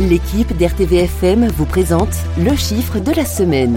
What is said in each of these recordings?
L'équipe d'RTVFM vous présente le chiffre de la semaine.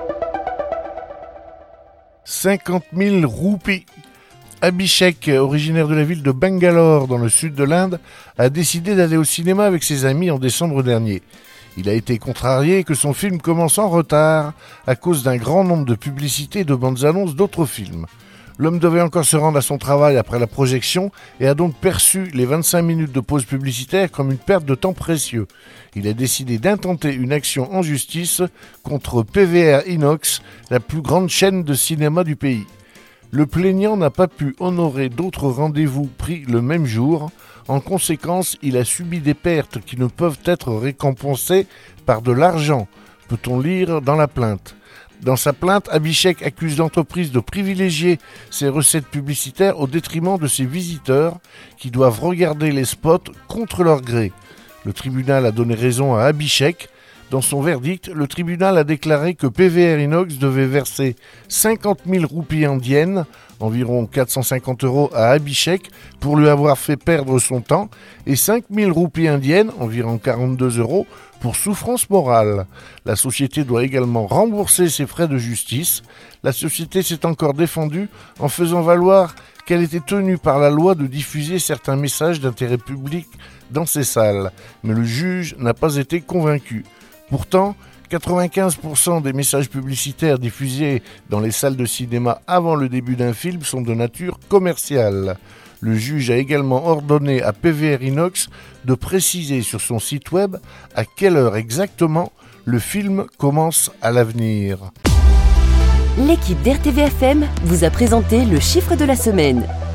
50 000 roupies. Abhishek, originaire de la ville de Bangalore, dans le sud de l'Inde, a décidé d'aller au cinéma avec ses amis en décembre dernier. Il a été contrarié que son film commence en retard à cause d'un grand nombre de publicités et de bandes annonces d'autres films. L'homme devait encore se rendre à son travail après la projection et a donc perçu les 25 minutes de pause publicitaire comme une perte de temps précieux. Il a décidé d'intenter une action en justice contre PVR Inox, la plus grande chaîne de cinéma du pays. Le plaignant n'a pas pu honorer d'autres rendez-vous pris le même jour. En conséquence, il a subi des pertes qui ne peuvent être récompensées par de l'argent, peut-on lire dans la plainte. Dans sa plainte, Abhishek accuse l'entreprise de privilégier ses recettes publicitaires au détriment de ses visiteurs qui doivent regarder les spots contre leur gré. Le tribunal a donné raison à Abhishek. Dans son verdict, le tribunal a déclaré que PVR Inox devait verser 50 000 roupies indiennes, environ 450 € à Abhishek, pour lui avoir fait perdre son temps, et 5 000 roupies indiennes, environ 42 €, pour souffrance morale. La société doit également rembourser ses frais de justice. La société s'est encore défendue en faisant valoir qu'elle était tenue par la loi de diffuser certains messages d'intérêt public dans ses salles, mais le juge n'a pas été convaincu. Pourtant, 95% des messages publicitaires diffusés dans les salles de cinéma avant le début d'un film sont de nature commerciale. Le juge a également ordonné à PVR Inox de préciser sur son site web à quelle heure exactement le film commence à l'avenir. L'équipe d'RTVFM vous a présenté le chiffre de la semaine.